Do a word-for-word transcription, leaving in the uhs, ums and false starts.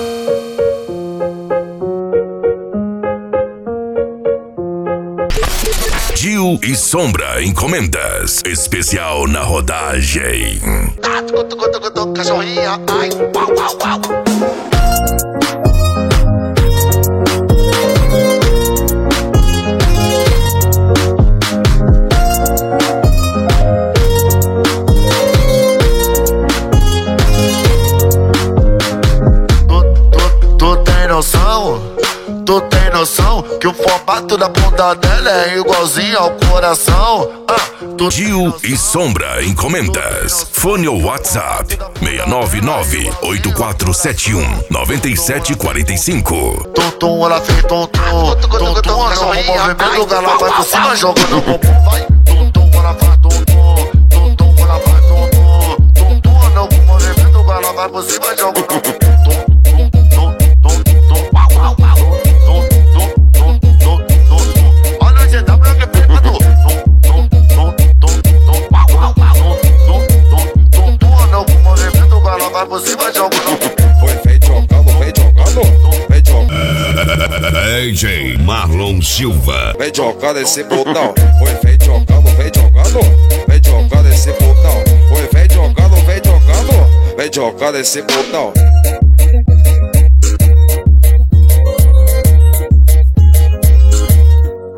Gil e Sombra Encomendas, especial na rodagem. Ah, tucu, tucu, tucu, tucu, cachorrinha, ai, uau, uau, uau. Tu tem noção que o formato da bunda dela é igualzinho ao coração? Ah, tu Gil e Sombra Encomendas. Fone ou WhatsApp seis nove nove, oito quatro sete um, nove sete quatro cinco. Tum tum, ela fez tum tum. Tum tum, ela no movimento, ela vai por cima jogando o bumbum. Vai, tum tum, ela faz tum tum. Tum tum, ela faz tum tum. Tum tum, ela no movimento, ela vai por cima jogando o bumbum. Foi feito jogando, vem jogando, vem jogando. D J Marlon Silva. Vem jogando esse botão. Foi feito jogando, vem jogando, vem jogando esse botão. Foi feito jogando, vem jogando, vem jogando esse botão.